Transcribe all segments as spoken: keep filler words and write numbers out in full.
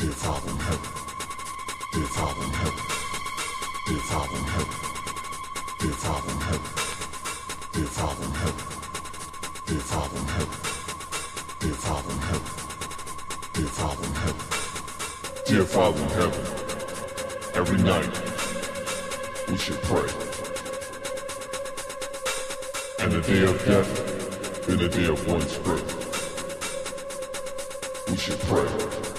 Dear Father in heaven, dear Father in heaven, dear Father in heaven, dear Father in heaven, dear Father in heaven, dear Father in heaven, dear Father in heaven, dear Father in heaven, dear Father in heaven, every night we should pray. And the day of death, in the day of one's birth, we should pray.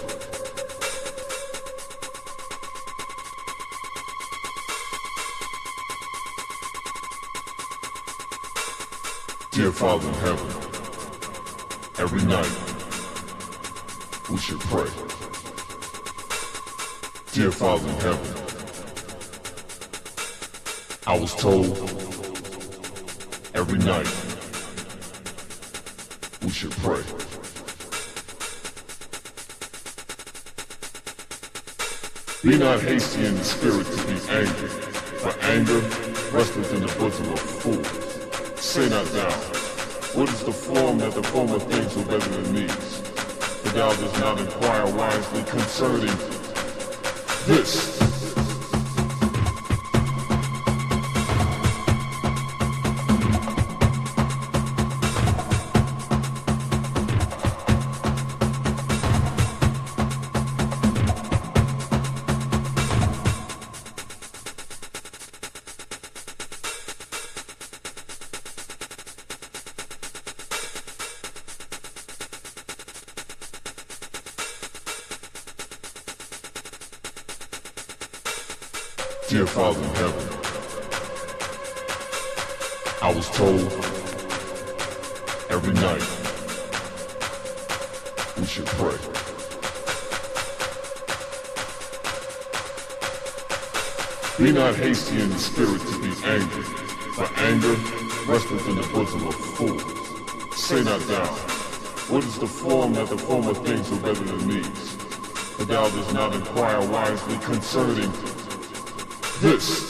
Dear Father in heaven, every night we should pray. Dear Father in heaven, I was told every night we should pray. Be not hasty in the spirit to be angry, for anger resteth in the bosom of fools. Say not thou, what is the form that the form of things are better than these? For thou dost not inquire wisely concerning this. Dear Father in heaven, I was told every night we should pray. Be not hasty in the spirit to be angry, for anger resteth in the bosom of fools. Say not thou, what is the form that the form of things are better than these? For thou dost not inquire wisely concerning this.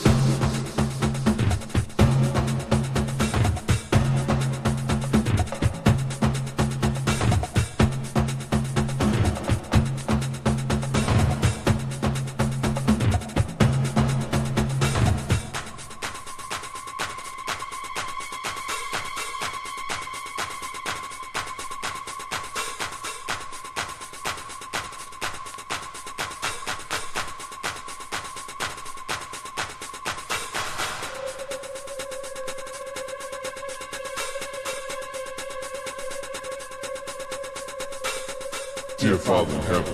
Dear Father in heaven,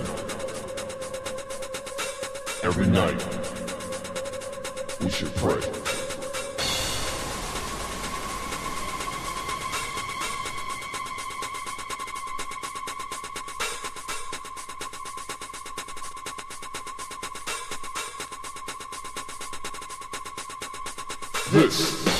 every night we should pray. This